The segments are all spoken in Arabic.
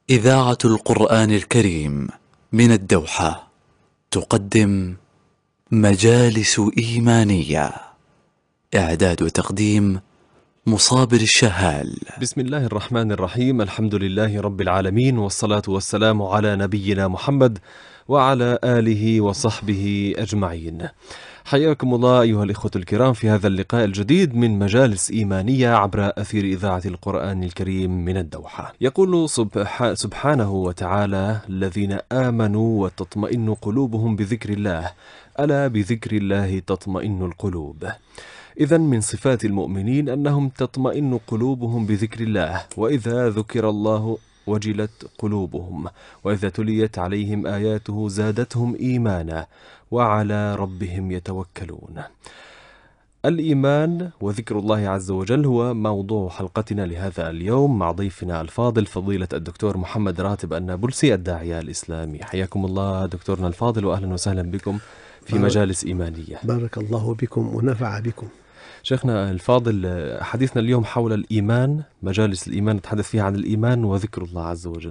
إذاعة القرآن الكريم من الدوحة تقدم مجالس إيمانية. إعداد وتقديم مصابر الشهال. بسم الله الرحمن الرحيم. الحمد لله رب العالمين، والصلاة والسلام على نبينا محمد وعلى آله وصحبه أجمعين. حياكم الله أيها الإخوة الكرام في هذا اللقاء الجديد من مجالس إيمانية عبر أثير إذاعة القرآن الكريم من الدوحة. يقول سبحانه وتعالى: الذين آمنوا وتطمئن قلوبهم بذكر الله، ألا بذكر الله تطمئن القلوب. إذن من صفات المؤمنين أنهم تطمئن قلوبهم بذكر الله، وإذا ذكر الله وجلت قلوبهم، وإذا تليت عليهم آياته زادتهم إيمانا، وعلى ربهم يتوكلون. الإيمان وذكر الله عز وجل هو موضوع حلقتنا لهذا اليوم مع ضيفنا الفاضل فضيلة الدكتور محمد راتب النابلسي الداعية الإسلامي. حياكم الله دكتورنا الفاضل، وأهلا وسهلا بكم في مجالس إيمانية. بارك الله بكم ونفع بكم. شيخنا الفاضل، حديثنا اليوم حول الإيمان، مجالس الإيمان نتحدث فيها عن الإيمان وذكر الله عز وجل.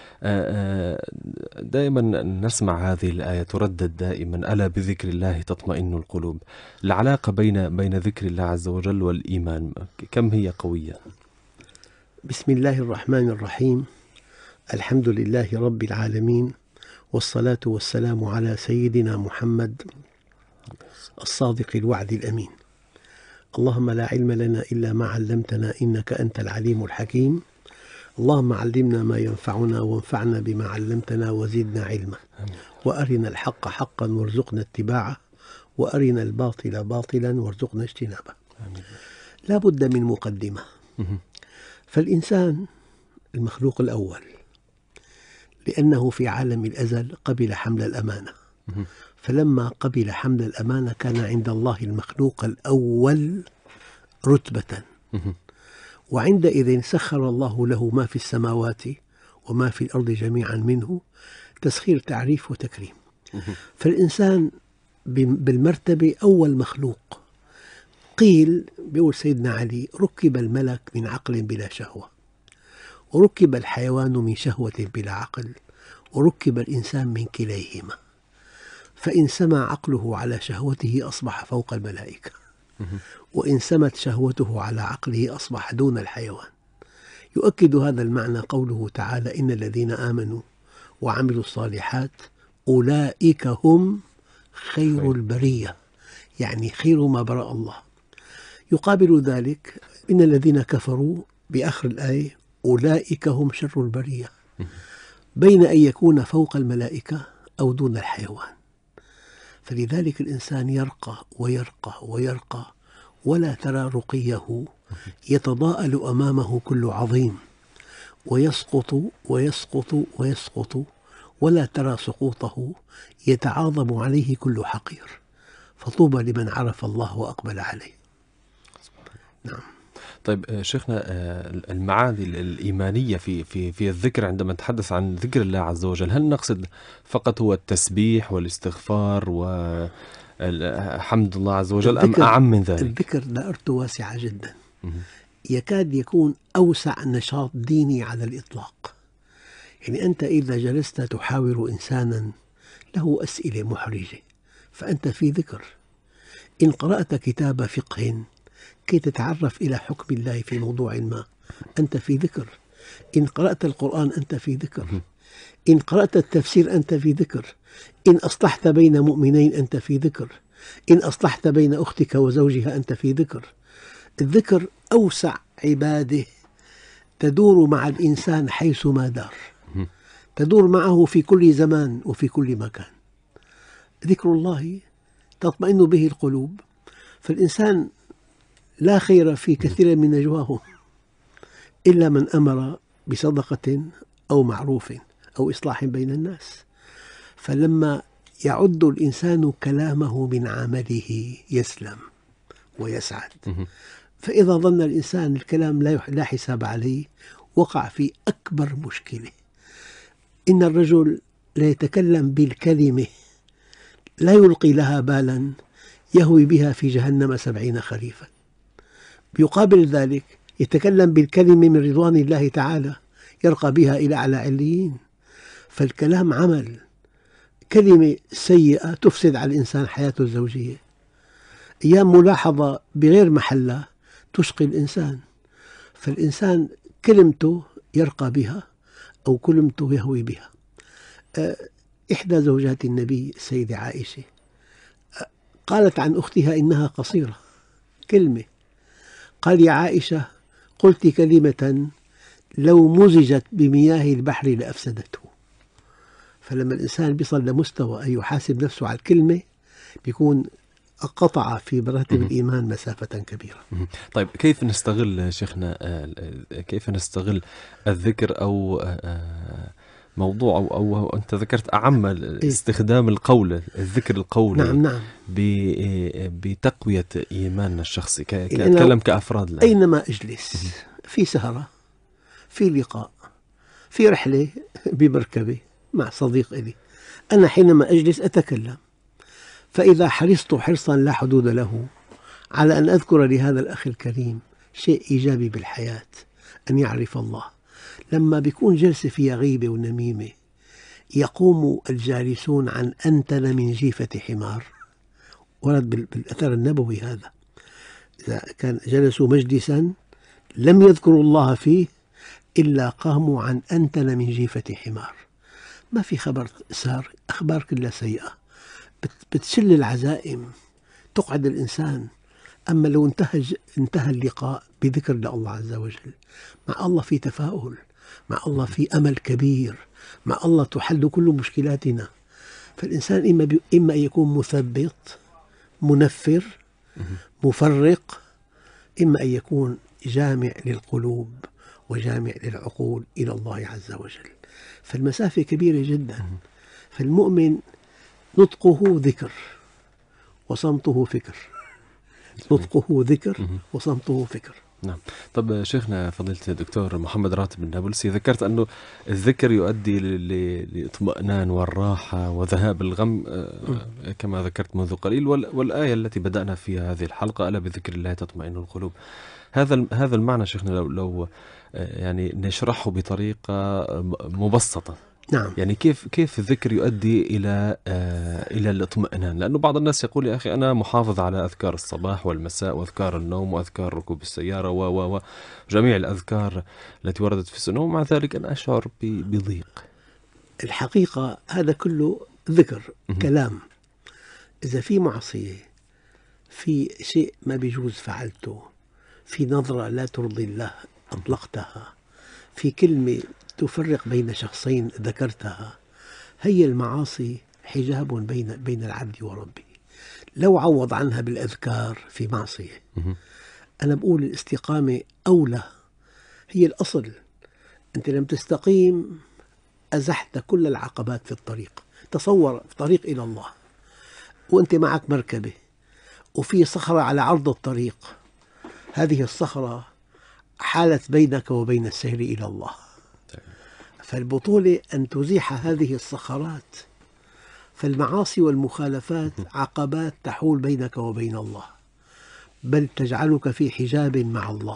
دائما نسمع هذه الآية تردد دائما: ألا بذكر الله تطمئن القلوب. العلاقة بين ذكر الله عز وجل والإيمان كم هي قوية؟ بسم الله الرحمن الرحيم. الحمد لله رب العالمين، والصلاة والسلام على سيدنا محمد الصادق الوعد الأمين. اللهم لا علم لنا إلا ما علمتنا إنك أنت العليم الحكيم. اللهم علمنا ما ينفعنا وانفعنا بما علمتنا وزدنا علما، وأرنا الحق حقا وارزقنا اتباعه، وأرنا الباطل باطلا وارزقنا اجتنابه. لا بد من مقدمة. فالإنسان المخلوق الأول، لأنه في عالم الأزل قبل حمل الأمانة، فلما قبل حمل الأمانة كان عند الله المخلوق الأول رتبة، وعندئذ سخر الله له ما في السماوات وما في الأرض جميعا منه، تسخير تعريف وتكريم. فالإنسان بالمرتبة أول مخلوق. قيل بيقول سيدنا علي: ركب الملك من عقل بلا شهوة، وركب الحيوان من شهوة بلا عقل، وركب الإنسان من كليهما، فإن سمى عقله على شهوته أصبح فوق الملائكة، وإن سمت شهوته على عقله أصبح دون الحيوان. يؤكد هذا المعنى قوله تعالى: إن الذين آمنوا وعملوا الصالحات أولئك هم خير البرية، يعني خير ما برأ الله. يقابل ذلك إن الذين كفروا بآخر الآية أولئك هم شر البرية، بين أن يكون فوق الملائكة أو دون الحيوان. فلذلك الإنسان يرقى ويرقى ويرقى، ولا ترى رقيه يتضاءل أمامه كل عظيم، ويسقط ويسقط ويسقط، ولا ترى سقوطه يتعاظم عليه كل حقير. فطوبى لمن عرف الله وأقبل عليه. نعم. طيب شيخنا، المعاني الإيمانية في الذكر، عندما نتحدث عن ذكر الله عز وجل، هل نقصد فقط هو التسبيح والاستغفار وحمد الله عز وجل، أم أعم من ذلك؟ الذكر دائرته واسعة جدا، يكاد يكون أوسع نشاط ديني على الإطلاق. يعني أنت إذا جلست تحاور إنسانا له أسئلة محرجة فأنت في ذكر. إن قرأت كتاب فقه كي تتعرف إلى حكم الله في موضوع ما أنت في ذكر. إن قرأت القرآن أنت في ذكر. إن قرأت التفسير أنت في ذكر. إن أصلحت بين مؤمنين أنت في ذكر. إن أصلحت بين أختك وزوجها أنت في ذكر. الذكر أوسع عباده، تدور مع الإنسان حيثما دار، تدور معه في كل زمان وفي كل مكان. ذكر الله تطمئن به القلوب. فالإنسان لا خير في كثير من نجواهم إلا من أمر بصدقة أو معروف أو إصلاح بين الناس. فلما يعد الإنسان كلامه من عمله يسلم ويسعد. فإذا ظن الإنسان الكلام لا حساب عليه وقع في أكبر مشكلة. إن الرجل لا يتكلم بالكلمة لا يلقي لها بالا يهوي بها في جهنم 70 خريفا. بيقابل ذلك يتكلم بالكلمة من رضوان الله تعالى يرقى بها إلى أعلى عليين. فالكلام عمل. كلمة سيئة تفسد على الإنسان حياته الزوجية. أيام ملاحظة بغير محلها تشقي الإنسان. فالإنسان كلمته يرقى بها أو كلمته يهوي بها. إحدى زوجات النبي السيدة عائشة قالت عن أختها إنها قصيرة، كلمة، قال يا عائشة قلت كلمة لو مزجت بمياه البحر لأفسدته. فلما الإنسان بيصل لمستوى أن يحاسب نفسه على الكلمة بيكون قطع في مراتب الإيمان مسافة كبيرة. طيب كيف نستغل شيخنا، كيف نستغل الذكر أو موضوع أو أنت ذكرت أعم استخدام القول، الذكر القولي. نعم. بتقوية إيماننا الشخصي كأتكلم كأفراد الآن. أينما أجلس، في سهرة، في لقاء، في رحلة بمركبة مع صديق لي، أنا حينما أجلس أتكلم. فإذا حرصت حرصا لا حدود له على أن أذكر لهذا الأخ الكريم شيء إيجابي بالحياة، أن يعرف الله. لما بيكون جلسة فيها غيبة ونميمة يقوم الجالسون عن أنتن من جيفة حمار. ورد بالأثر النبوي هذا، إذا كان جلسوا مجلسا لم يذكروا الله فيه إلا قاموا عن أنتن من جيفة حمار. ما في خبر سار، أخبار كلها سيئة بتشل العزائم، تقعد الإنسان. أما لو انتهى اللقاء بذكر لله عز وجل، مع الله في تفاؤل، مع الله في أمل كبير، مع الله تحل كل مشكلاتنا. فالإنسان إما أن يكون مثبط، منفر، مفرق، إما أن يكون جامع للقلوب وجامع للعقول إلى الله عز وجل. فالمسافة كبيرة جدا. فالمؤمن نطقه ذكر وصمته فكر، نطقه ذكر وصمته فكر. نعم. طب شيخنا فضيلة الدكتور محمد راتب النابلسي، ذكرت أنه الذكر يؤدي للاطمئنان والراحة وذهاب الغم كما ذكرت منذ قليل، والآية التي بدأنا فيها هذه الحلقة ألا بذكر الله تطمئن القلوب. هذا المعنى شيخنا لو يعني نشرحه بطريقة مبسطة. نعم. يعني كيف الذكر يؤدي إلى الاطمئنان؟ لأنه بعض الناس يقول يا أخي أنا محافظ على أذكار الصباح والمساء وأذكار النوم وأذكار ركوب السيارة وجميع الأذكار التي وردت في السنة، ومع ذلك أنا أشعر بضيق. الحقيقة هذا كله ذكر كلام. إذا في معصية، في شيء ما بيجوز فعلته، في نظرة لا ترضي الله أطلقتها، في كلمة تفرق بين شخصين ذكرتها، هي المعاصي حجاب بين العبد وربه. لو عوض عنها بالأذكار في معصية، أنا بقول الاستقامة أولى، هي الأصل. أنت لم تستقيم أزحت كل العقبات في الطريق. تصور في طريق إلى الله وأنت معك مركبة وفي صخرة على عرض الطريق، هذه الصخرة حالت بينك وبين السير إلى الله. فالبطولة أن تزيح هذه الصخرات. فالمعاصي والمخالفات عقبات تحول بينك وبين الله، بل تجعلك في حجاب مع الله.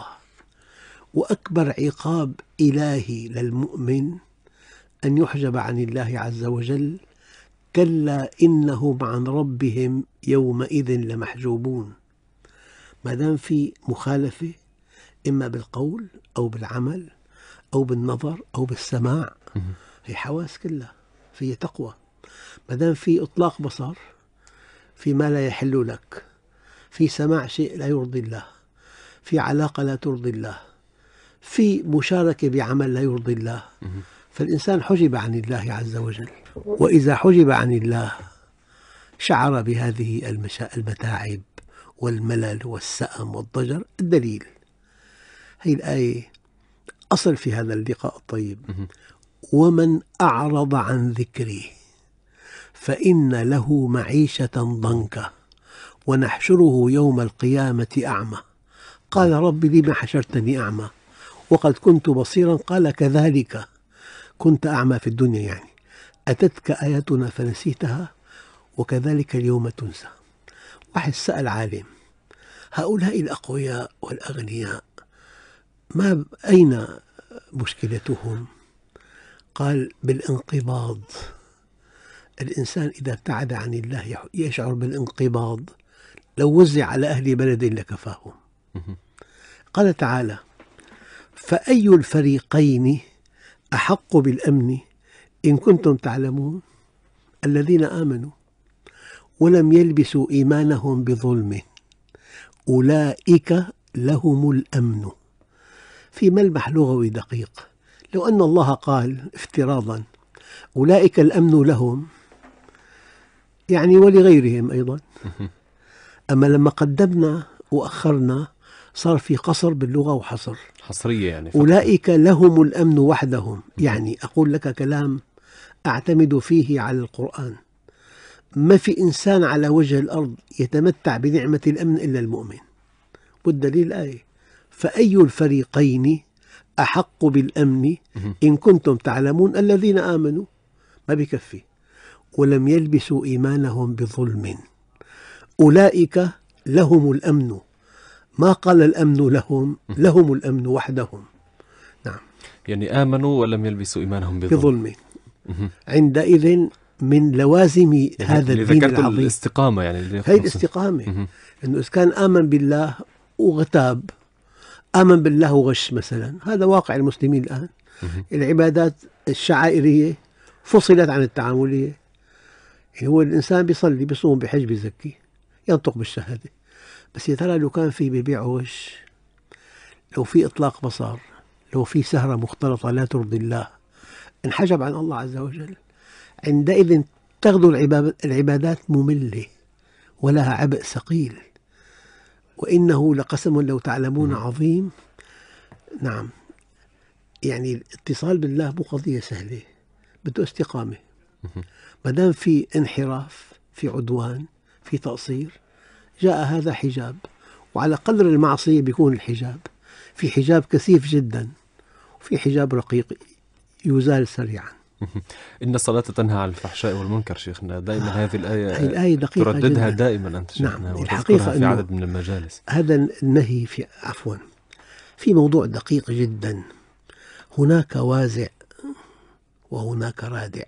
وأكبر عقاب إلهي للمؤمن أن يحجب عن الله عز وجل. كلا إنهم عن ربهم يومئذ لمحجوبون. ما دام في مخالفة إما بالقول أو بالعمل أو بالنظر أو بالسماع، هي حواس كلها فيها تقوى. ما دام في إطلاق بصر في ما لا يحل لك، في سماع شيء لا يرضي الله، في علاقة لا ترضي الله، في مشاركة بعمل لا يرضي الله، فالإنسان حجب عن الله عز وجل. وإذا حجب عن الله شعر بهذه المتاعب والملل والسأم والضجر. الدليل هي الآية أصل في هذا اللقاء الطيب: ومن أعرض عن ذكري فإن له معيشة ضنكا ونحشره يوم القيامة أعمى قال رب لم حشرتني أعمى وقد كنت بصيرا قال كذلك كنت أعمى في الدنيا، يعني أتتك آياتنا فنسيتها وكذلك اليوم تنسى. واحد سأل عالم: هؤلاء الأقوياء والأغنياء أين مشكلتهم؟ قال بالانقباض. الإنسان إذا ابتعد عن الله يشعر بالانقباض، لو وزع على أهل بلد لكفاهم. قال تعالى: فأي الفريقين أحق بالأمن إن كنتم تعلمون الذين آمنوا ولم يلبسوا إيمانهم بظلم أولئك لهم الأمن. في ملمح لغوي دقيق، لو أن الله قال افتراضا أولئك الأمن لهم، يعني ولغيرهم أيضا. أما لما قدمنا وأخرنا صار في قصر باللغة وحصر، حصرية يعني. أولئك لهم الأمن وحدهم. يعني أقول لك كلام أعتمد فيه على القرآن. ما في إنسان على وجه الأرض يتمتع بنعمة الأمن إلا المؤمن، والدليل آية: فأي الفريقين أحق بالأمن إن كنتم تعلمون الذين آمنوا. ما بكفي، ولم يلبسوا إيمانهم بظلم أولئك لهم الأمن. ما قال الأمن لهم، لهم الأمن وحدهم. نعم، يعني آمنوا ولم يلبسوا إيمانهم بظلم. عندئذ من لوازم يعني هذا الدين العظيم الاستقامة، يعني هي الاستقامة. أنه إذا كان آمن بالله وغتاب، آمن بالله وغش مثلا، هذا واقع المسلمين الآن. العبادات الشعائرية فصلت عن التعاملية. يعني هو الإنسان بيصلي بيصوم بحج بيزكي ينطق بالشهادة، بس يا ترى لو كان في بيبيع وغش، لو في إطلاق بصر، لو في سهرة مختلطة لا ترضي الله، انحجب عن الله عز وجل. عندئذ تغدو العبادات مملة ولها عبء ثقيل، وإنه لقسم لو تعلمون عظيم. نعم، يعني الاتصال بالله مو قضية سهلة، بده استقامة. ما دام في انحراف، في عدوان، في تقصير، جاء هذا حجاب، وعلى قدر المعصية بيكون الحجاب. في حجاب كثيف جدا، وفي حجاب رقيق يزال سريعا. إن الصلاة تنهى عن الفحشاء والمنكر. شيخنا دائما هذه الآية دقيقة ترددها جدا. دائما أنت شيخنا. نعم، الحقيقة في عدد من المجالس. هذا النهي في موضوع دقيق جدا. هناك وازع وهناك رادع.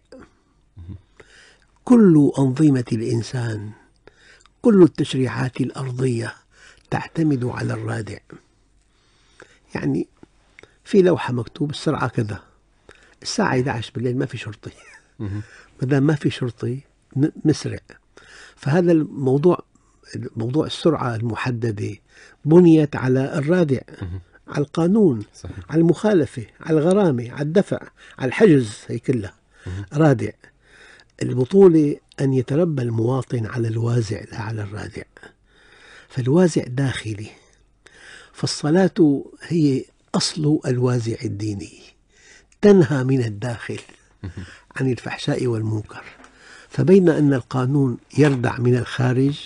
كل أنظمة الإنسان، كل التشريعات الأرضية تعتمد على الرادع. يعني في لوحة مكتوب السرعة كذا، الساعة 11 بالليل ما في شرطي. ما دام ما في شرطي نسرع. فهذا موضوع السرعة المحددة بنيت على الرادع، على القانون، صحيح. على المخالفة، على الغرامة، على الدفع، على الحجز، هي كلها رادع. البطولة أن يتربى المواطن على الوازع لا على الرادع. فالوازع داخلي، فالصلاة هي أصل الوازع الديني، تنهى من الداخل عن الفحشاء والمنكر. فبين أن القانون يردع من الخارج،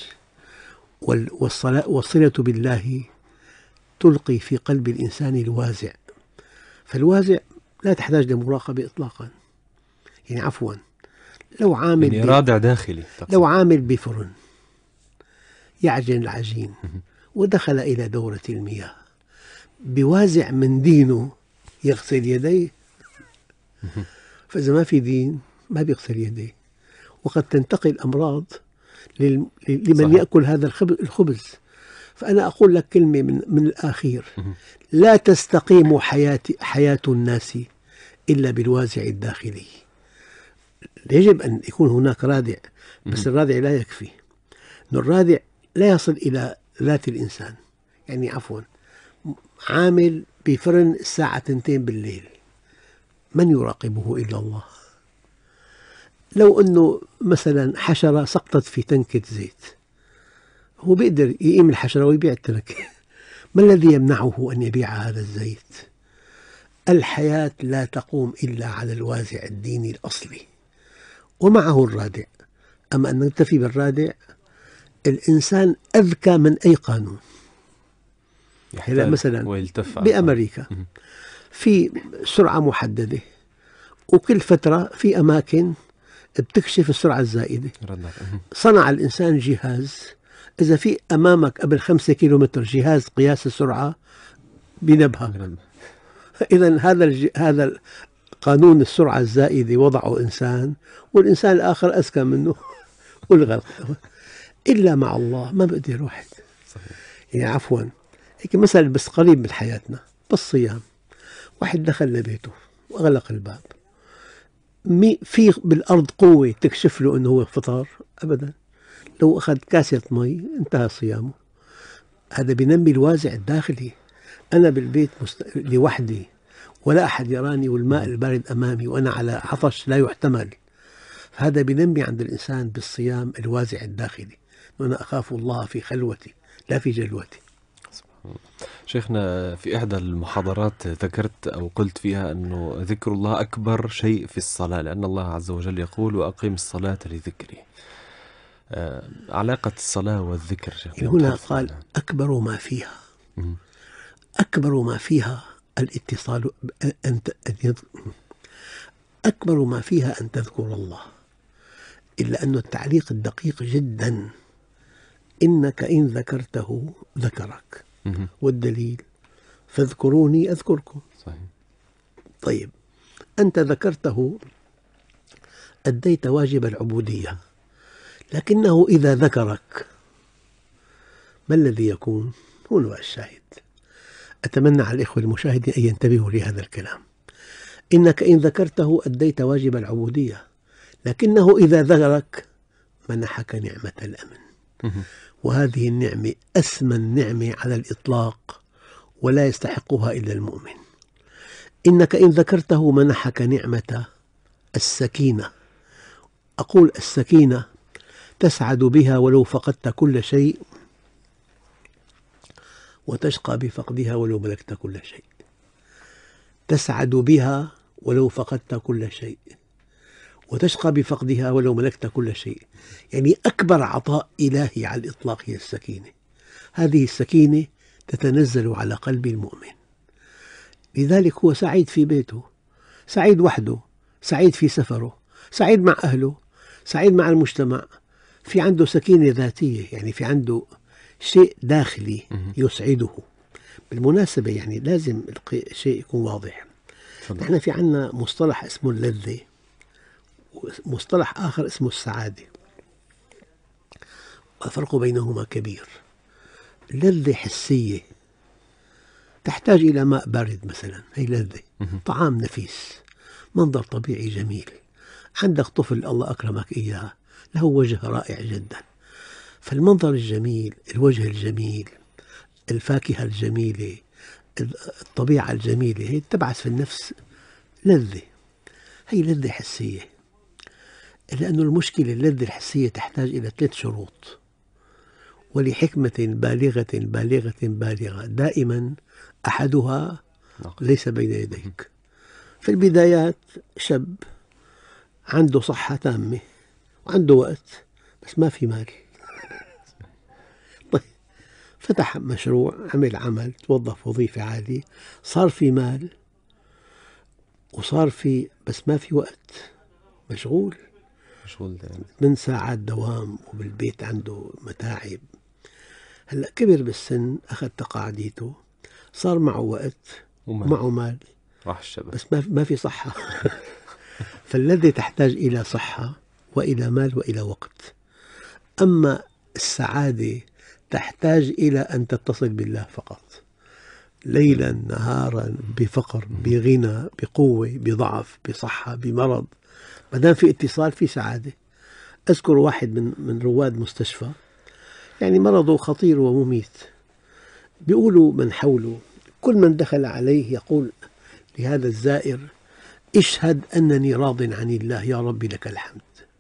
والصلة بالله تلقي في قلب الإنسان الوازع. فالوازع لا تحتاج لمراقبة إطلاقا. يعني عفوا، لو عامل يعني رادع داخلي لو عامل بفرن يعجن العجين ودخل إلى دورة المياه، بوازع من دينه يغسل يديه. فإذا ما في دين ما بيغسل يديه، وقد تنتقل الأمراض لمن صحيح. يأكل هذا الخبز. فأنا أقول لك كلمة من الآخير: لا تستقيم حياة الناس إلا بالوازع الداخلي. يجب أن يكون هناك رادع، بس الرادع لا يكفي. الرادع لا يصل إلى ذات الإنسان. يعني عفوا، عامل بفرن الساعة 2 بالليل، من يراقبه إلا الله؟ لو أنه مثلا حشرة سقطت في تنكة زيت، هو بيقدر يقيم الحشرة ويبيع التنكة. ما الذي يمنعه أن يبيع هذا الزيت؟ الحياة لا تقوم إلا على الوازع الديني الأصلي ومعه الرادع. أما أن نكتفي بالرادع، الإنسان أذكى من أي قانون. هلا مثلا بأمريكا في سرعة محددة، وكل فترة في أماكن بتكشف السرعة الزائدة. صنع الإنسان جهاز، إذا في أمامك قبل 5 كيلومتر جهاز قياس السرعة بنبهك. إذن هذا قانون السرعة الزائدة وضعه إنسان، والإنسان الآخر أذكى منه ألغى، إلا مع الله ما بقدر واحد. صحيح. يعني عفوا، هيك مثل بس قريب من حياتنا، بالصيام واحد دخل لبيته وأغلق الباب، في بالأرض قوة تكشف له أنه هو فطر؟ أبدا. لو أخذ كاسة مي انتهى صيامه. هذا بينمي الوازع الداخلي. أنا بالبيت لوحدي ولا أحد يراني والماء البارد أمامي وأنا على عطش لا يحتمل، هذا بينمي عند الإنسان بالصيام الوازع الداخلي، وأنا أخاف الله في خلوتي لا في جلوتي. شيخنا، في إحدى المحاضرات ذكرت أو قلت فيها أنه ذكر الله أكبر شيء في الصلاة، لأن الله عز وجل يقول وأقيم الصلاة لذكري. علاقة الصلاة والذكر شيخنا، هنا قال أكبر ما فيها. أكبر ما فيها الاتصال، أكبر ما فيها أن تذكر الله. إلا أن التعليق الدقيق جدا، إنك إن ذكرته ذكرك، والدليل فاذكروني أذكركم. صحيح. طيب، أنت ذكرته أديت واجب العبودية، لكنه إذا ذكرك ما الذي يكون؟ هنا الشاهد. أتمنى على الإخوة المشاهدين أن ينتبهوا لهذا الكلام. إنك إن ذكرته أديت واجب العبودية، لكنه إذا ذكرك منحك نعمة الأمن، وهذه النعمة أسمى النعمة على الإطلاق ولا يستحقها إلا المؤمن. إنك إن ذكرته منحك نعمة السكينة. أقول السكينة تسعد بها ولو فقدت كل شيء، وتشقى بفقدها ولو ملكت كل شيء. تسعد بها ولو فقدت كل شيء، وتشقى بفقدها ولو ملكت كل شيء. يعني أكبر عطاء إلهي على الإطلاق هي السكينة. هذه السكينة تتنزل على قلب المؤمن، لذلك هو سعيد في بيته، سعيد وحده، سعيد في سفره، سعيد مع أهله، سعيد مع المجتمع. في عنده سكينة ذاتية، يعني في عنده شيء داخلي يسعده. بالمناسبة يعني لازم الشيء يكون واضح. نحن في عنا مصطلح اسمه اللذة، ومصطلح آخر اسمه السعادة، والفرق بينهما كبير. اللذة حسية تحتاج إلى ماء بارد مثلا، هي لذة. طعام نفيس، منظر طبيعي جميل، عندك طفل الله أكرمك إياه له وجه رائع جدا، فالمنظر الجميل، الوجه الجميل، الفاكهة الجميلة، الطبيعة الجميلة، هي تبعث في النفس لذة. هي لذة حسية، لأن المشكلة اللذة الحسية تحتاج إلى 3 شروط، ولحكمة بالغة بالغة بالغة دائما أحدها ليس بين يديك. في البدايات شاب عنده صحة تامة وعنده وقت بس ما في مال. طيب، فتح مشروع، عمل عمل، توظف وظيفة عالية، صار في مال وصار في بس ما في وقت، مشغول من ساعات دوام، وبالبيت عنده متاعب. هلأ كبر بالسن، أخذ تقاعديته، صار معه وقت ومعه مال، راح الشباب بس ما في صحة. فالذي تحتاج إلى صحة وإلى مال وإلى وقت. أما السعادة تحتاج إلى أن تتصل بالله فقط، ليلا نهارا، بفقر بغنى بقوة بضعف بصحة بمرض، ما دام في اتصال في سعادة. أذكر واحد من رواد مستشفى، يعني مرضه خطير ومميت، بيقولوا من حوله كل من دخل عليه يقول لهذا الزائر: اشهد أنني راض عن الله يا رب لك الحمد.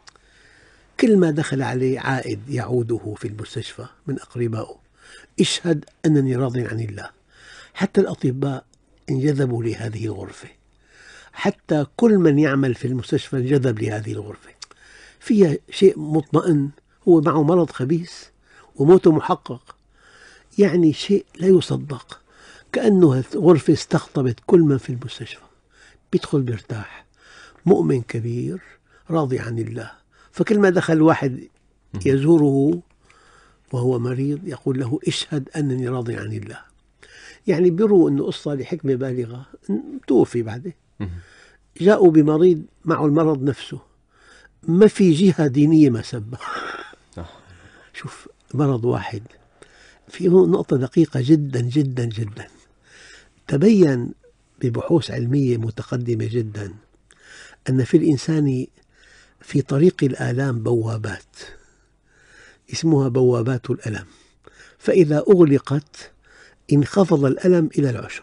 كل ما دخل عليه عائد يعوده في المستشفى من أقربائه: اشهد أنني راض عن الله. حتى الأطباء انجذبوا لهذه الغرفة، حتى كل من يعمل في المستشفى انجذب لهذه الغرفة. فيها شيء مطمئن، هو معه مرض خبيث وموته محقق، يعني شيء لا يصدق. كأنه غرفة استقطبت كل من في المستشفى، بيدخل بيرتاح، مؤمن كبير راضي عن الله. فكل ما دخل واحد يزوره وهو مريض يقول له: اشهد أنني راضي عن الله. يعني بيروا أنه قصة لحكمة بالغة، توفي بعده. جاءوا بمريض معه المرض نفسه، ما في جهة دينية ما سبها. شوف، مرض واحد. في نقطة دقيقة جدا جدا جدا. تبين ببحوث علمية متقدمة جدا أن في الإنسان في طريق الآلام بوابات اسمها بوابات الألم، فإذا أغلقت انخفض الألم إلى 10،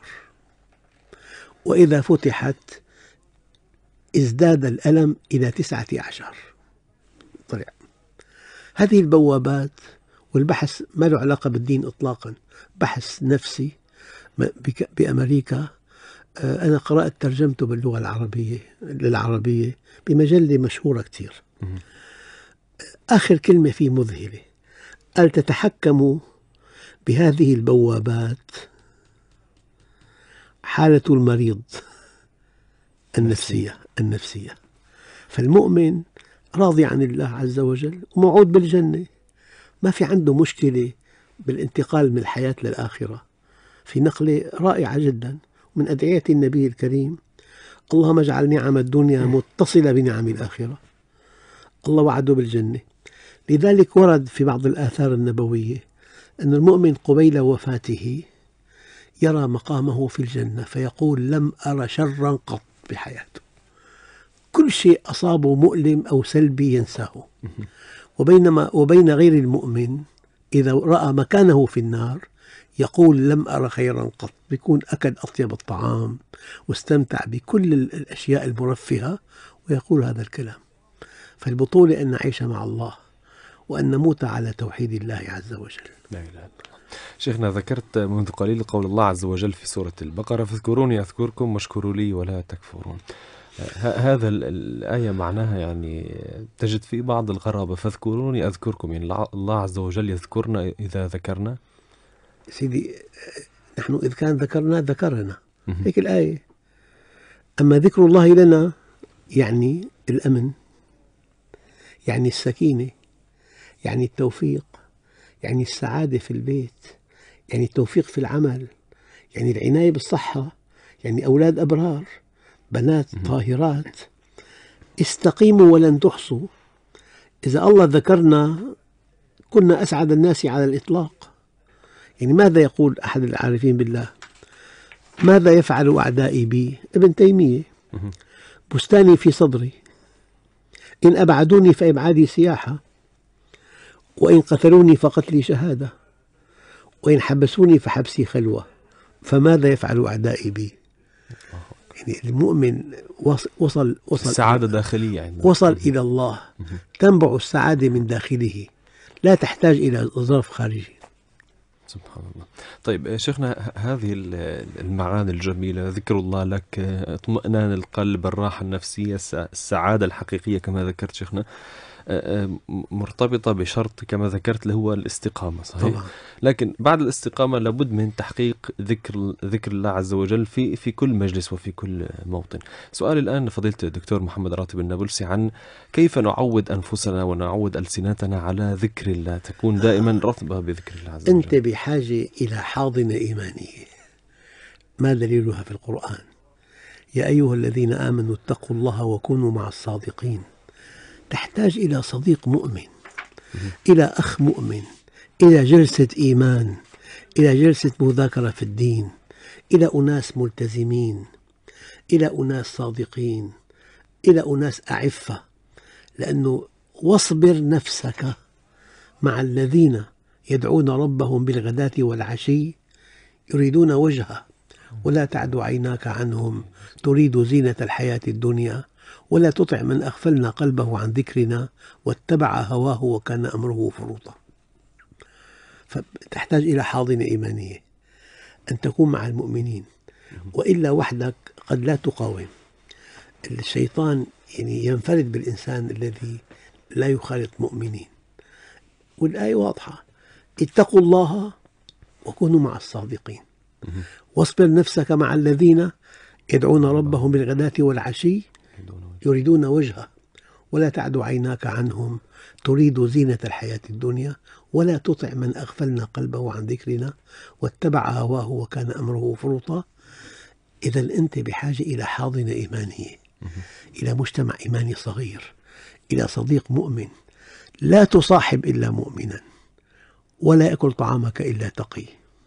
وإذا فتحت ازداد الألم إلى 19. طلع هذه البوابات، والبحث ما له علاقة بالدين إطلاقا، بحث نفسي بأمريكا. أنا قرأت ترجمته باللغة للعربية بمجلة مشهورة كتير. آخر كلمة فيه مذهلة، قال: تتحكم بهذه البوابات حالة المريض النفسية. فالمؤمن راضي عن الله عز وجل وموعود بالجنة، ما في عنده مشكلة بالانتقال من الحياة للآخرة. في نقلة رائعة جدا من أدعية النبي الكريم: اللهم اجعل نعم الدنيا متصلة بنعم الآخرة. الله وعده بالجنة. لذلك ورد في بعض الآثار النبوية أن المؤمن قبيل وفاته يرى مقامه في الجنة فيقول: لم أر شرا قط بحياته. كل شيء أصابه مؤلم أو سلبي ينساه. وبين غير المؤمن إذا رأى مكانه في النار يقول: لم أر خيرا قط. بيكون أكل أطيب الطعام واستمتع بكل الأشياء المرفهة ويقول هذا الكلام. فالبطولة أن نعيش مع الله وأن نموت على توحيد الله عز وجل. لا إله إلا الله. شيخنا، ذكرت منذ قليل قول الله عز وجل في سورة البقرة: فاذكروني أذكركم واشكروا لي ولا تكفرون. هذا الآية معناها يعني تجد في بعض الغرابة. فاذكروني أذكركم، يعني الله عز وجل يذكرنا إذا ذكرنا. سيدي، نحن إذ كان ذكرنا هيك الآية. أما ذكر الله لنا يعني الأمن، يعني السكينة، يعني التوفيق، يعني السعادة في البيت، يعني التوفيق في العمل، يعني العناية بالصحة، يعني أولاد أبرار، بنات طاهرات. استقيموا ولن تحصوا. إذا الله ذكرنا كنا أسعد الناس على الإطلاق. يعني ماذا يقول أحد العارفين بالله: ماذا يفعل أعدائي بي؟ ابن تيمية: بستاني في صدري، إن أبعدوني فإبعادي سياحة، وإن قتلوني فقتلي شهادة، وإن حبسوني فحبسي خلوة، فماذا يفعل أعدائي بي؟ يعني المؤمن وصل السعادة داخلية عنده. وصل إلى الله، تنبع السعادة من داخله، لا تحتاج إلى ظرف خارجي. سبحان الله. طيب شيخنا، هذه المعاني الجميلة، ذكر الله لك، اطمئنان القلب، الراحة النفسية، السعادة الحقيقية كما ذكرت شيخنا، مرتبطة بشرط كما ذكرت اللي هو الاستقامة، صحيح؟ طبعا. لكن بعد الاستقامة لابد من تحقيق ذكر الله عز وجل في كل مجلس وفي كل موطن. سؤال الآن فضيلة الدكتور محمد راتب النابلسي عن كيف نعود أنفسنا ونعود ألسنتنا على ذكر الله، تكون دائما رطبة بذكر الله عز وجل. أنت بحاجة إلى حاضنة إيمانية. ما دليلها في القرآن؟ يا أيها الذين آمنوا اتقوا الله وكونوا مع الصادقين. تحتاج إلى صديق مؤمن، إلى أخ مؤمن، إلى جلسة إيمان، إلى جلسة مذاكرة في الدين، إلى أناس ملتزمين، إلى أناس صادقين، إلى أناس أعفة. لأنه واصبر نفسك مع الذين يدعون ربهم بالغداة والعشي يريدون وجهه ولا تعد عيناك عنهم تريد زينة الحياة الدنيا ولا تطع من أغفلنا قلبه عن ذكرنا واتبع هواه وكان أمره فرطا. فتحتاج إلى حاضنة إيمانية، أن تكون مع المؤمنين، وإلا وحدك قد لا تقاوم. الشيطان يعني ينفرد بالإنسان الذي لا يخالط مؤمنين. والآية واضحة: اتقوا الله وكونوا مع الصادقين، واصبر نفسك مع الذين يدعون ربهم بالغداة والعشي يريدون وجهه ولا تعد عيناك عنهم تريد زينة الحياة الدنيا ولا تطع من أغفلنا قلبه عن ذكرنا واتبع هواه وكان أمره فرطا. إذا أنت بحاجة إلى حاضنة إيمانية. إلى مجتمع إيماني صغير، إلى صديق مؤمن. لا تصاحب إلا مؤمنا، ولا يأكل طعامك إلا تقي.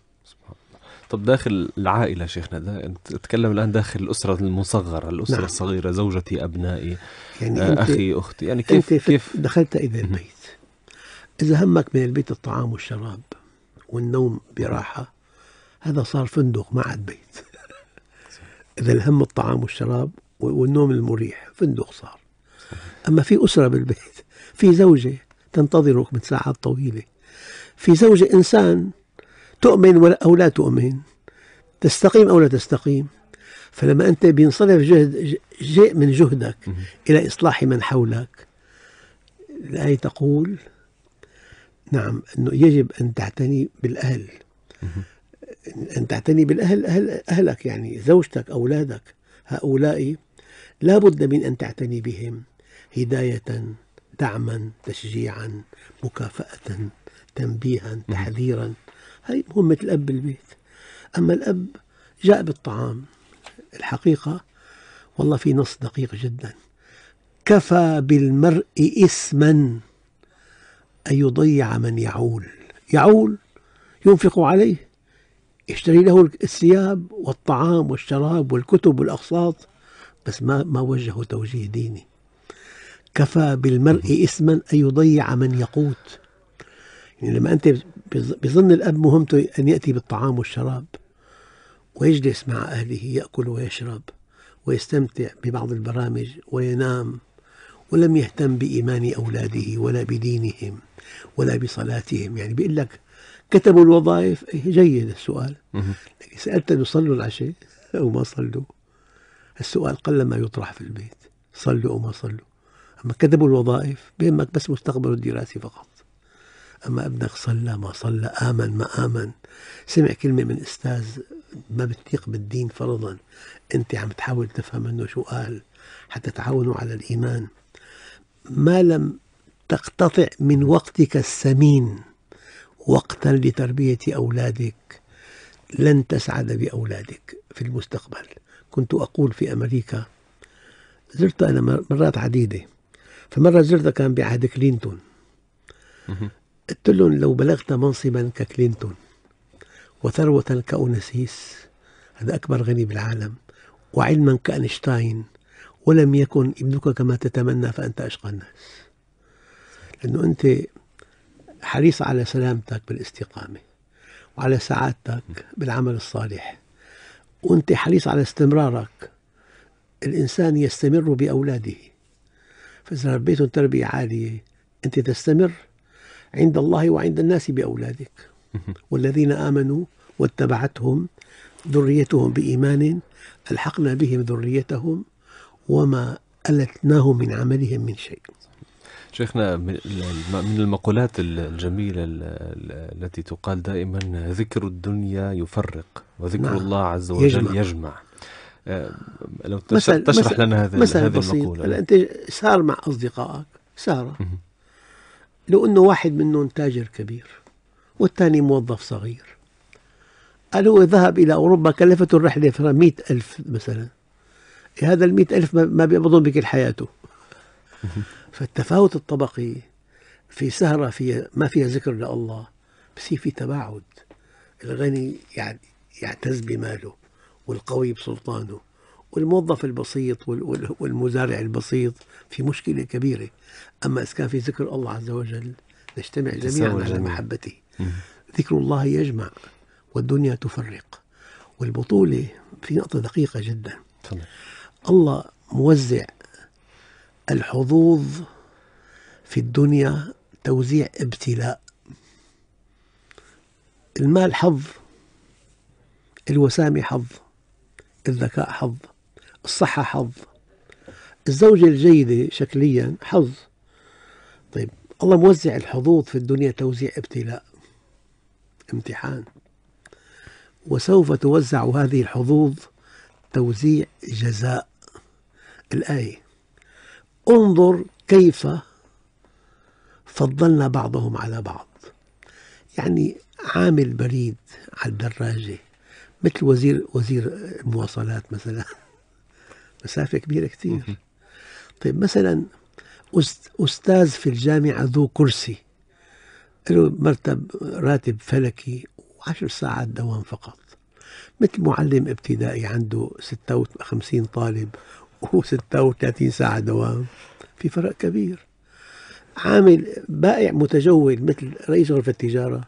طب داخل العائلة شيخنا، نتكلم الآن داخل الأسرة المصغرة، الأسرة نعم. الصغيرة، زوجتي، أبنائي، يعني أخي، أختي، يعني أنت كيف دخلت إلى البيت، إذا همك من البيت الطعام والشراب والنوم براحة، هذا صار فندق ما عاد بيت. إذا الهم الطعام والشراب والنوم المريح، فندق صار. أما في أسرة بالبيت، في زوجة تنتظرك من ساعات طويلة، في زوجة إنسان تؤمن أو لا تؤمن، تستقيم أو لا تستقيم. فلما أنت بينصرف شيء من جهدك إلى إصلاح من حولك، الآية تقول نعم أنه يجب أن تعتني بالأهل، أن تعتني بالأهل، أهلك يعني زوجتك، أولادك، هؤلاء لا بد من أن تعتني بهم هداية، دعما، تشجيعا، مكافأة، تنبيها، تحذيرا. هذه مهمة الأب بالبيت. أما الأب جاء بالطعام، الحقيقة والله في نص دقيق جدا: كفى بالمرء إثما أن يضيع من يعول ينفق عليه، يشتري له الثياب والطعام والشراب والكتب والأقساط، بس ما وجهه توجيه ديني. كفى بالمرء إثما أن يضيع من يقوت. يعني لما أنت بظن الأب مهمته أن يأتي بالطعام والشراب ويجلس مع أهله يأكل ويشرب ويستمتع ببعض البرامج وينام، ولم يهتم بإيمان أولاده ولا بدينهم ولا بصلاتهم. يعني بيقول لك كتبوا الوظائف، جيد السؤال، لكن سألت أن يصلوا العشاء أو ما صلوا؟ السؤال قلما يطرح في البيت، صلوا أو ما صلوا. أما كتبوا الوظائف بيهمك بس مستقبله الدراسي فقط. أما ابنك صلى ما صلى، آمن ما آمن، سمع كلمة من أستاذ ما بتليق بالدين فرضا، أنت عم تحاول تفهم منه شو قال حتى تعاونوا على الإيمان. ما لم تقتطع من وقتك الثمين وقتا لتربية أولادك، لن تسعد بأولادك في المستقبل. كنت أقول في أمريكا، زرت أنا مرات عديدة، فمرة زرت كان بعهد كلينتون، قلت لهم لو بلغت منصبا ككلينتون وثروة كأونسيس، هذا أكبر غني بالعالم، وعلما كأينشتاين، ولم يكن ابنك كما تتمنى، فأنت أشقى الناس. لأنه أنت حريص على سلامتك بالاستقامة، وعلى سعادتك بالعمل الصالح، وأنت حريص على استمرارك. الإنسان يستمر بأولاده، فإذا ربيتهم تربية عالية أنت تستمر عند الله وعند الناس بأولادك. والذين آمنوا واتبعتهم ذريتهم بإيمان ألحقنا بهم ذريتهم وما ألتناهم من عملهم من شيء. شيخنا، من المقولات الجميلة التي تقال دائما: ذكر الدنيا يفرق وذكر الله عز وجل يجمع. لو تشرح لنا هذه المقولة. أنت سار مع أصدقائك سارة، لو أنه واحد منهم تاجر كبير والثاني موظف صغير، قالوا ذهب إلى أوروبا كلفته الرحلة 100,000 مثلا، هذا 100,000 ما بيقبضون بكل حياته. فالتفاوت الطبقي في سهرة ما فيها ذكر لله، بس في تباعد. الغني يعتز بماله، والقوي بسلطانه، والموظف البسيط والمزارع البسيط في مشكلة كبيرة. أما إذا كان في ذكر الله عز وجل نجتمع جميعا على محبته. ذكر الله يجمع والدنيا تفرق. والبطولة في نقطة دقيقة جدا: الله موزع الحظوظ في الدنيا توزيع ابتلاء. المال حظ، الوسامة حظ، الذكاء حظ، الصحة حظ، الزوجة الجيدة شكليا حظ. طيب الله موزع الحظوظ في الدنيا توزيع ابتلاء، امتحان. وسوف توزع هذه الحظوظ توزيع جزاء. الآية: انظر كيف فضلنا بعضهم على بعض. يعني عامل بريد على الدراجة مثل وزير المواصلات مثلا، مسافة كبيرة كتير. طيب مثلا أستاذ في الجامعة ذو كرسي له مرتب راتب فلكي و10 ساعات دوام فقط، مثل معلم ابتدائي عنده 56 طالب و36 ساعة دوام، في فرق كبير. عامل بائع متجول مثل رئيس غرفة التجارة،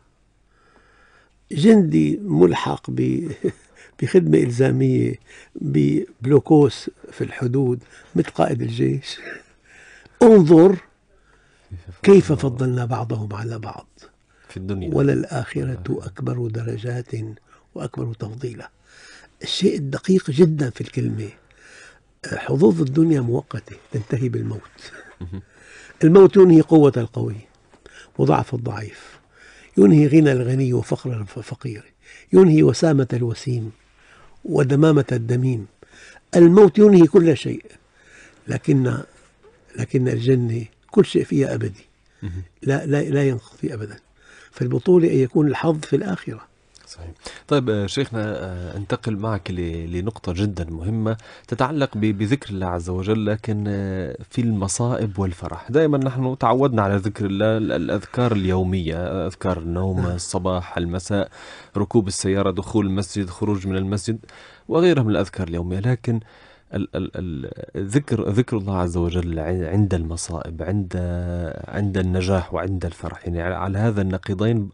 جندي ملحق بخدمة إلزامية ببلوكوس في الحدود مثل قائد الجيش. انظر كيف فضلنا بعضهم على بعض في الدنيا، وللآخرة أكبر درجات وأكبر تفضيلا. الشيء الدقيق جدا في الكلمة، حظوظ الدنيا مؤقتة تنتهي بالموت. الموت ينهي قوة القوي وضعف الضعيف، ينهي غنى الغني وفقر الفقير، ينهي وسامة الوسيم ودمامة الدميم. الموت ينهي كل شيء، لكن الجنة كل شيء فيها أبدي، لا ينقضي أبدا. فالبطولة أن يكون الحظ في الآخرة. صحيح. طيب شيخنا، انتقل معك لنقطة جدا مهمة تتعلق بذكر الله عز وجل، لكن في المصائب والفرح. دائما نحن تعودنا على ذكر الله، الأذكار اليومية، أذكار النوم، الصباح، المساء، ركوب السيارة، دخول المسجد، خروج من المسجد، وغيرها من الأذكار اليومية. لكن ذكر الله عز وجل عند المصائب، عند النجاح وعند الفرح، يعني على هذا النقيضين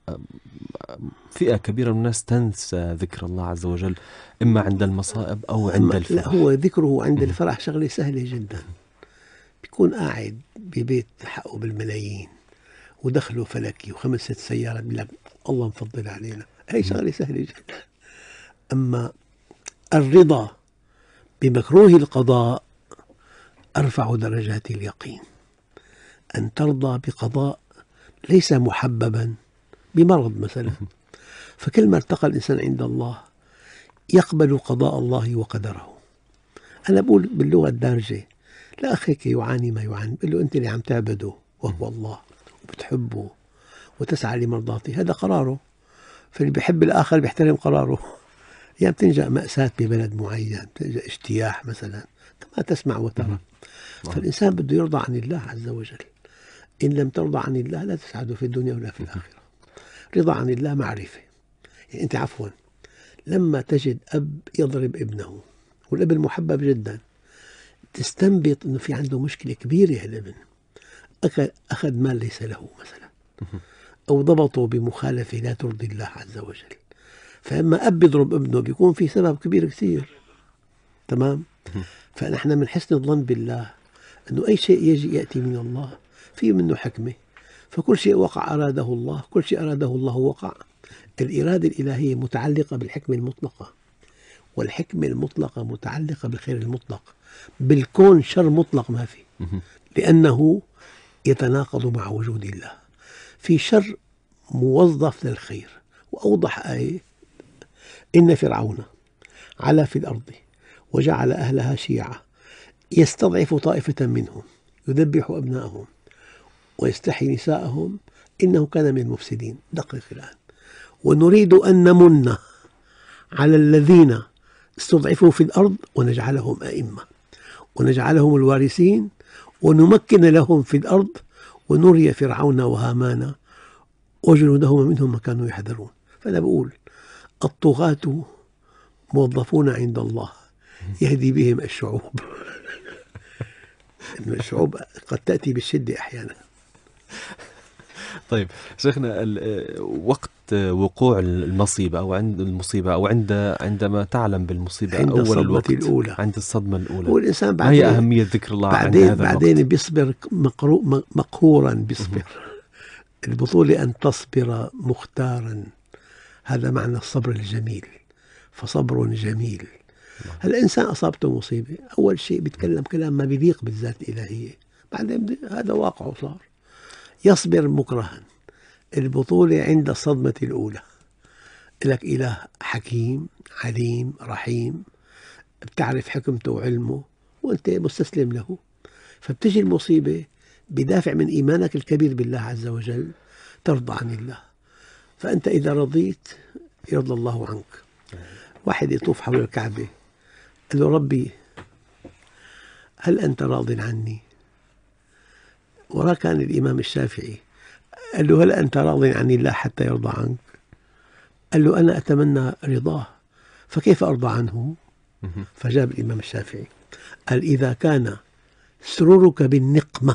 فئة كبيرة من الناس تنسى ذكر الله عز وجل، إما عند المصائب أو عند الفرح. لا، هو ذكره عند الفرح شغلة سهلة جدا. بيكون قاعد ببيت حقه بالملايين ودخله فلكي و5 6 سيارات، بيقول لك الله مفضل علينا، هي شغلة سهلة جدا. أما الرضا بمكروه القضاء أرفع درجات اليقين. أن ترضى بقضاء ليس محببا، بمرض مثلا، فكل ما ارتقى الإنسان عند الله يقبل قضاء الله وقدره. أنا بقول باللغة الدارجة، لا أخيك يعاني ما يعاني، بقول له أنت اللي عم تعبده وهو الله وبتحبه وتسعى لمرضاته، هذا قراره. فاللي بيحب الآخر بيحترم قراره. يعني بتنجأ مأساة ببلد معين، بتنجأ اجتياح مثلا، كما تسمع وترى. فالإنسان بده يرضى عن الله عز وجل. إن لم ترضى عن الله لا تسعد في الدنيا ولا في الآخرة. رضا عن الله معرفة. يعني أنت عفوا لما تجد أب يضرب ابنه والابن محبب جدا، تستنبط أنه في عنده مشكلة كبيرة. هالابن أخذ مال ليس له مثلا، أو ضبطه بمخالفة لا ترضي الله عز وجل. فلما أب يضرب ابنه بيكون في سبب كبير كثير. تمام. فنحن من حسن الظن بالله أنه أي شيء يأتي من الله فيه منه حكمة. فكل شيء وقع أراده الله، كل شيء أراده الله وقع. الإرادة الإلهية متعلقة بالحكمة المطلقة، والحكمة المطلقة متعلقة بالخير المطلق. بالكون شر مطلق ما في، لأنه يتناقض مع وجود الله. في شر موظف للخير. وأوضح آية: إن فرعون علا في الأرض وجعل أهلها شيعا يستضعف طائفة منهم يذبح أبناءهم ويستحيي نساءهم إنه كان من المفسدين. دقق الآن: ونريد أن نمن على الذين استضعفوا في الأرض ونجعلهم أئمة ونجعلهم الوارثين ونمكن لهم في الأرض ونري فرعون وهامان وجنودهما منهم ما كانوا يحذرون. فأنا بقول الطغاة موظفون عند الله يهدي بهم الشعوب. إن الشعوب قد تأتي بالشدة أحيانا. طيب شيخنا، وقت وقوع المصيبة أو عند المصيبة أو عندما تعلم بالمصيبة عند أول الوقت، الأولى، عند الصدمة الأولى، والإنسان ما هي أهمية ذكر الله عند هذا الوقت؟ بعدين بيصبر مقهورا بيصبر. البطولة أن تصبر مختارا، هذا معنى الصبر الجميل. فصبر جميل. الإنسان أصابته مصيبة، أول شيء بيتكلم كلام ما بيليق بالذات الإلهية، بعدين هذا واقعه صار. يصبر مكرها. البطولة عند الصدمة الأولى. لك إله حكيم عليم رحيم، بتعرف حكمته وعلمه وأنت مستسلم له. فبتجي المصيبة بدافع من إيمانك الكبير بالله عز وجل ترضى عن الله. فأنت إذا رضيت يرضى الله عنك. واحد يطوف حول الكعبة قال له: ربي هل أنت راض عني؟ وراه كان الإمام الشافعي قال له هل أنت راض عن الله حتى يرضى عنك؟ قال له أنا أتمنى رضاه فكيف أرضى عنه؟ فجاب الإمام الشافعي قال إذا كان سرورك بالنقمة،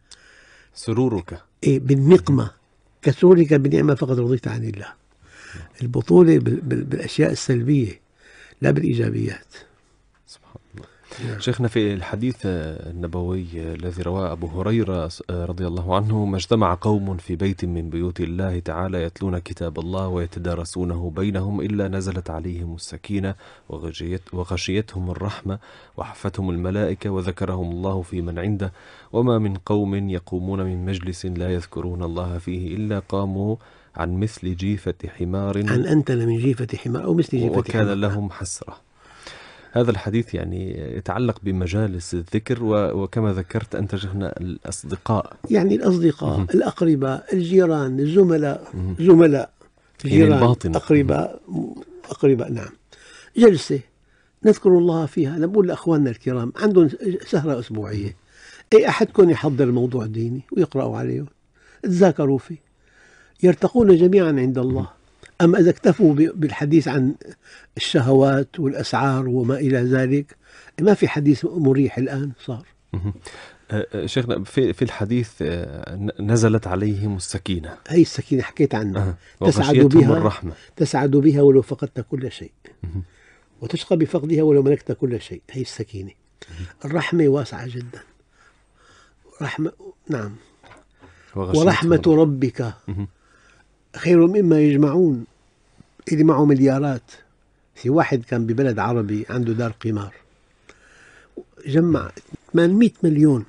سرورك بالنقمة كسرورك بالنعمة فقد رضيت عن الله. البطولة بالأشياء السلبية لا بالإيجابيات. سبحان الله. شيخنا، في الحديث النبوي الذي رواه أبو هريرة رضي الله عنه: ما اجتمع قوم في بيت من بيوت الله تعالى يتلون كتاب الله ويتدارسونه بينهم إلا نزلت عليهم السكينة وغشيتهم الرحمة وحفتهم الملائكة وذكرهم الله في من عنده، وما من قوم يقومون من مجلس لا يذكرون الله فيه إلا قاموا عن مثل جيفة حمار، عن أنتن من جيفة حمار أو مثل جيفة وكان حمار. لهم حسرة. هذا الحديث يعني يتعلق بمجالس الذكر، وكما ذكرت أنت شيخنا الأصدقاء، يعني الأصدقاء الأقرباء الجيران الزملاء، يعني الباطن، أقرباء نعم. جلسة نذكر الله فيها. أنا بقول لأخواننا الكرام عندهم سهرة أسبوعية، أي أحدكم يحضر موضوع ديني ويقرأوا عليه، تذاكروا فيه، يرتقون جميعا عند الله. أما إذا اكتفوا بالحديث عن الشهوات والأسعار وما إلى ذلك، ما في حديث مريح الآن صار. شيخنا، في الحديث نزلت عليهم السكينة، هي السكينة حكيت عنها، وغشيتهم الرحمة، تسعد بها ولو فقدت كل شيء، وتشقى بفقدها ولو ملكت كل شيء. هي السكينة. الرحمة واسعة جدا، رحمة نعم. ورحمة ربك خير مما يجمعون. اللي معه مليارات. في واحد كان ببلد عربي عنده دار قمار، جمع 800 مليون.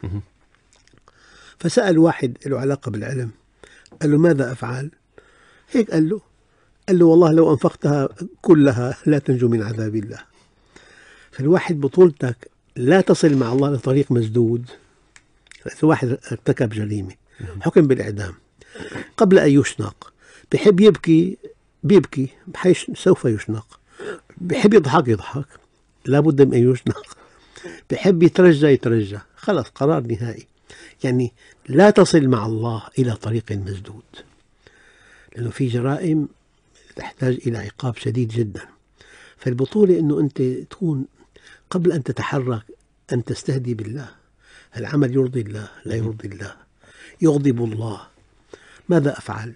فسأل واحد له علاقة بالعلم، قال له ماذا أفعل؟ هيك قال له والله لو أنفقتها كلها لا تنجو من عذاب الله. فالواحد بطولتك لا تصل مع الله لطريق مسدود. واحد ارتكب جريمة حكم بالإعدام، قبل أن يشنق بحب بيبكي سوف يشنق، بحب يضحك لابد من أن يشنق، بحب يترجى خلاص قرار نهائي. يعني لا تصل مع الله إلى طريق مسدود، لأنه في جرائم تحتاج إلى عقاب شديد جدا. فالبطولة أنه أنت تكون قبل أن تتحرك أن تستهدي بالله. العمل يرضي الله لا يرضي الله، يغضب الله، ماذا أفعل؟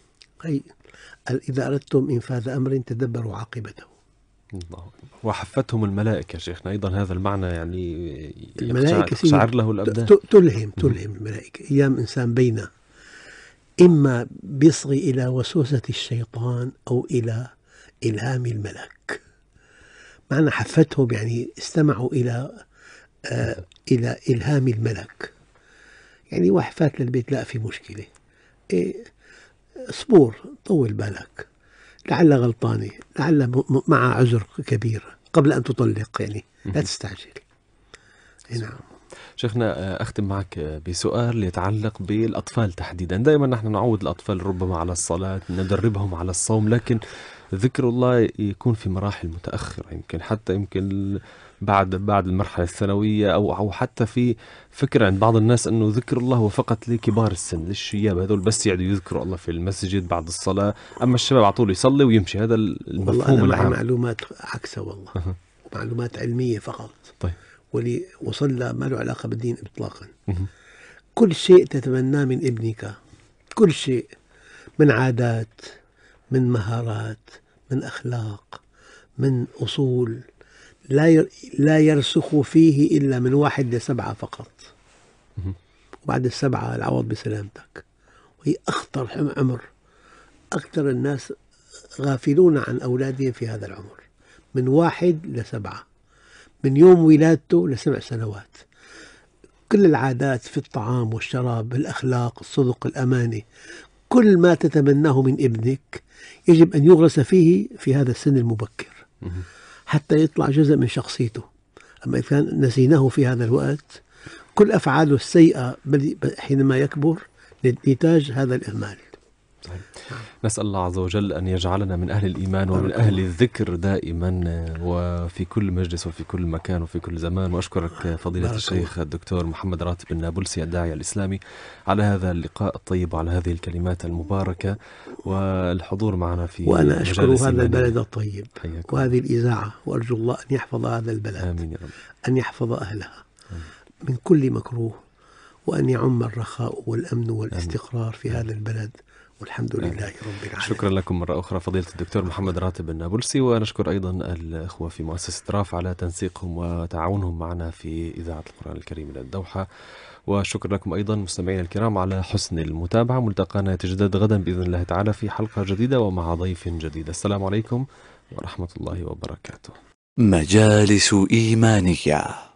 إذا أردتم إنفاذ أمر تدبروا عاقبته. الله. وحفتهم الملائكة شيخنا، أيضا هذا المعنى يعني الملائكة تشعر له الأبدان، تلهم الملائكة. أيام إنسان بين إما بيصغي إلى وسوسة الشيطان أو إلى إلهام الملك. معنى حفتهم يعني استمعوا إلى إلهام الملك. يعني واحد فات للبيت لا في مشكلة، اصبر طول بالك، لعل غلطانة، لعل مع عذر كبير قبل أن تطلق، يعني لا تستعجل. نعم. شيخنا، أختم معك بسؤال يتعلق بالأطفال تحديدا. دائما نحن نعود الأطفال ربما على الصلاة، ندربهم على الصوم، لكن ذكر الله يكون في مراحل متأخرة، يمكن بعد المرحلة الثانوية، أو حتى في فكرة عند بعض الناس أنه ذكر الله هو فقط لكبار السن، للشياب هذول بس يقعدوا يذكروا الله في المسجد بعد الصلاة، أما الشباب على طول يصلي ويمشي. هذا المفهوم والله العام. معلومات عكسه والله. معلومات علمية فقط. طيب. واللي وصل ما له علاقة بالدين إطلاقا. كل شيء تتمناه من ابنك، كل شيء، من عادات، من مهارات، من أخلاق، من أصول، لا يرسخ فيه إلا من 1 ل7 فقط. وبعد 7 العوض بسلامتك. وهي أخطر عمر. أكثر الناس غافلون عن أولادهم في هذا العمر، من 1 ل7، من يوم ولادته ل7 سنوات. كل العادات في الطعام والشراب، الأخلاق، الصدق، الأمانة، كل ما تتمناه من ابنك يجب أن يغرس فيه في هذا السن المبكر حتى يطلع جزء من شخصيته. أما إذا كان نسيناه في هذا الوقت، كل أفعاله السيئة حينما يكبر نتاج هذا الإهمال. نسأل الله عز وجل أن يجعلنا من أهل الإيمان ومن أهل الذكر دائما وفي كل مجلس وفي كل مكان وفي كل زمان. وأشكرك فضيلة الشيخ الدكتور محمد راتب النابلسي الداعية الإسلامي على هذا اللقاء الطيب وعلى هذه الكلمات المباركة والحضور معنا في وأنا أشكر مجالس هذا إيمانية. البلد الطيب حياكم. وهذه الإذاعة، وأرجو الله أن يحفظ هذا البلد، آمين يا رب. أن يحفظ أهلها من كل مكروه، وأن يعم الرخاء والأمن والاستقرار في هذا البلد، والحمد لله رب العالمين. شكرا لكم مرة أخرى فضيلة الدكتور محمد راتب النابلسي، ونشكر أيضا الأخوة في مؤسسة راف على تنسيقهم وتعاونهم معنا في إذاعة القرآن الكريم من الدوحة. وشكرا لكم أيضا مستمعينا الكرام على حسن المتابعة. ملتقانا يتجدد غدا بإذن الله تعالى في حلقة جديدة ومع ضيف جديد. السلام عليكم ورحمة الله وبركاته. مجالس إيمانية.